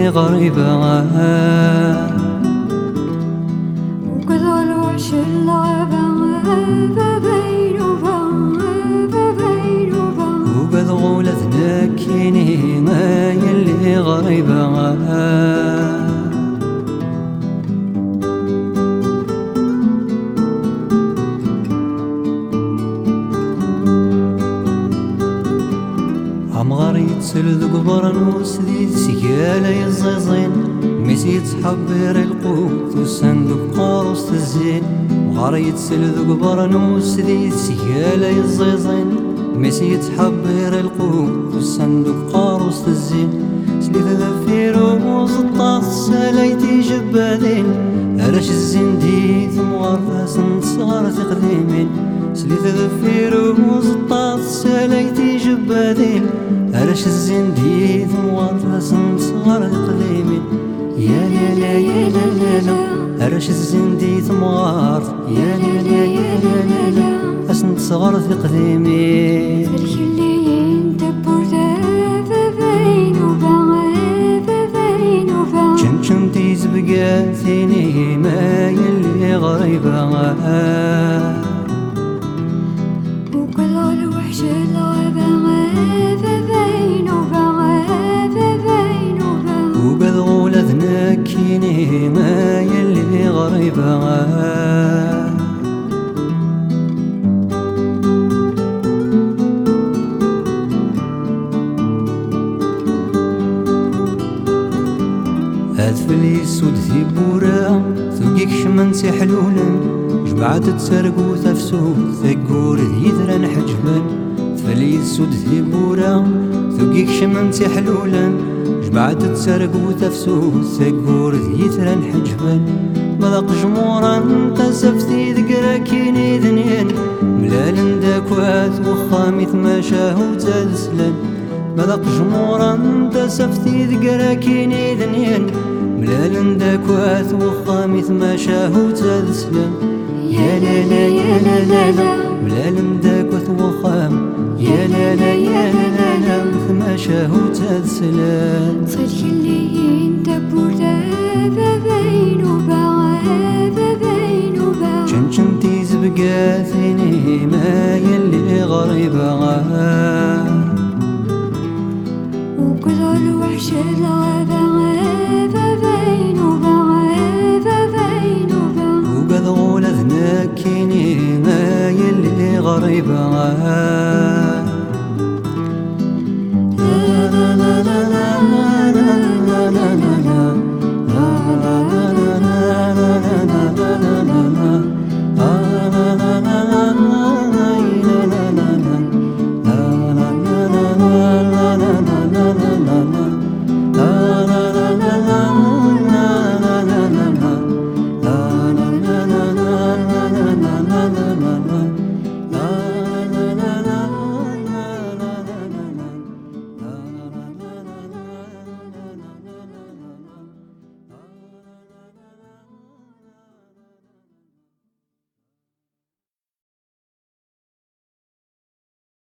يلي غريبة وكذا الوحش اللعبة بين وقد غولتنا كيني يلي غريبة عمغار يتسل ذو قبرنوس ذي سيالة يزيزين ميسي يتحبر القوت والصندوق قاروس تزين عمغار يتسل ذو قبرنوس ذي سيالة يزيزين ميسي يتحبر القوت والصندوق قاروس تزين سليت ذفيروز الطاس سلايتي جبادين أراش الزين ديت مغرفاس صغار تقديمين سليت ذفيروز الطاس سلايتي جبادين أراش الزين ديت مغرفاس صغار تقديمين يا لا لا يا لا لا لا أراش الزين ديت مغرف يا لا لا يا لا لا لا أسنت صغار تقديمين شمتيز بقاتيني ما يلي غريبة وكل الوحش اللعبة بين وقد غولتنا كيني ما يلي غريبة هاتفلي سود ثيبورا ثوقيك شمنتي حلولا جمعت تسرقو تفسود ثقور يدران حجبان هاتفلي سود ثيبورا ثوقيك شمنتي حلولا جمعت تسرقو تفسود ثقور يدران حجبان مذاق جمورا تسفتي ذكرا كيني ذنين ملال داكوات وخامي ثماشاه وتادسلان مذاق جمورا تسفتي ذكرا كيني ذنين ملال داكوات وخامي ثماشاه وتادسلان يا لا لا يا لا لا لا ملال داكوات وخام يا لا لا يا لا لا لا ثماشاه وتادسلان صدق اللي انت بوردا بين شمتيز بقاتيني ما يلي غريبة